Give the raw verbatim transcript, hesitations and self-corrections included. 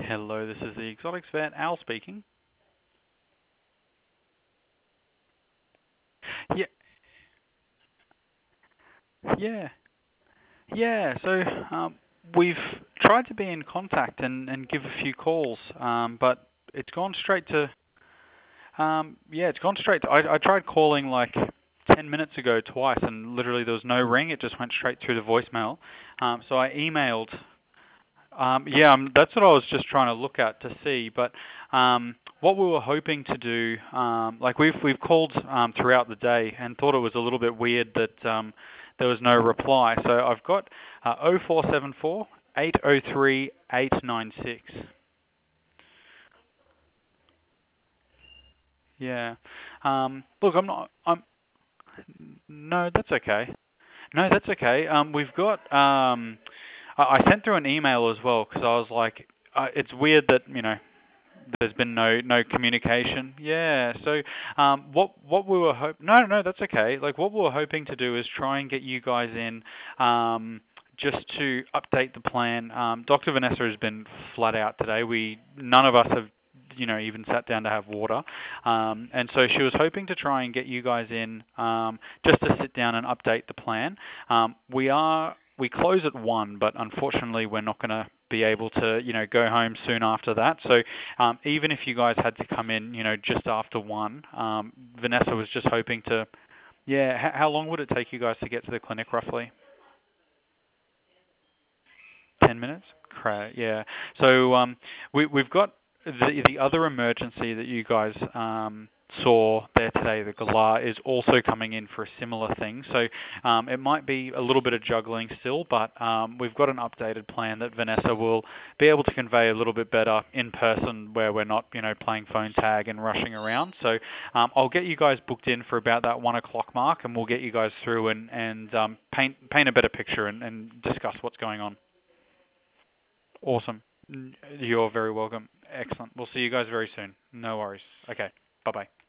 Hello, this is the Exotics Vet, Al speaking. Yeah, yeah, yeah. So um, we've tried to be in contact and, and give a few calls, um, but it's gone straight to um, yeah, it's gone straight. To, I, I tried calling like ten minutes ago twice, and literally there was no ring. It just went straight through the voicemail. Um, so I emailed. Um, yeah, um, that's what I was just trying to look at to see. But um, what we were hoping to do, um, like we've we've called um, throughout the day and thought it was a little bit weird that um, there was no reply. So I've got uh, oh four seven four, eight oh three, eight nine six. Yeah. Um, look, I'm not. I'm no, that's okay. No, that's okay. Um, we've got. Um, I, I sent through an email as well because I was like, uh, it's weird that you know there's been no no communication. Yeah. So um, what what we were hope no no that's okay. Like what we were hoping to do is try and get you guys in. Um, just to update the plan, um, Doctor Vanessa has been flat out today. We none of us have, you know, even sat down to have water, um, and so she was hoping to try and get you guys in um, just to sit down and update the plan. Um, we are we close at one, but unfortunately we're not going to be able to, you know, go home soon after that. So um, even if you guys had to come in, you know, just after one, um, Vanessa was just hoping to. Yeah, h- how long would it take you guys to get to the clinic roughly? Ten minutes? Great, yeah. So um, we, we've got the, the other emergency that you guys um, saw there today, the galah, is also coming in for a similar thing. So um, it might be a little bit of juggling still, but um, we've got an updated plan that Vanessa will be able to convey a little bit better in person where we're not, you know, playing phone tag and rushing around. So um, I'll get you guys booked in for about that one o'clock mark, and we'll get you guys through and, and um, paint, paint a better picture and, and discuss what's going on. Awesome. You're very welcome. Excellent. We'll see you guys very soon. No worries. Okay. Bye-bye.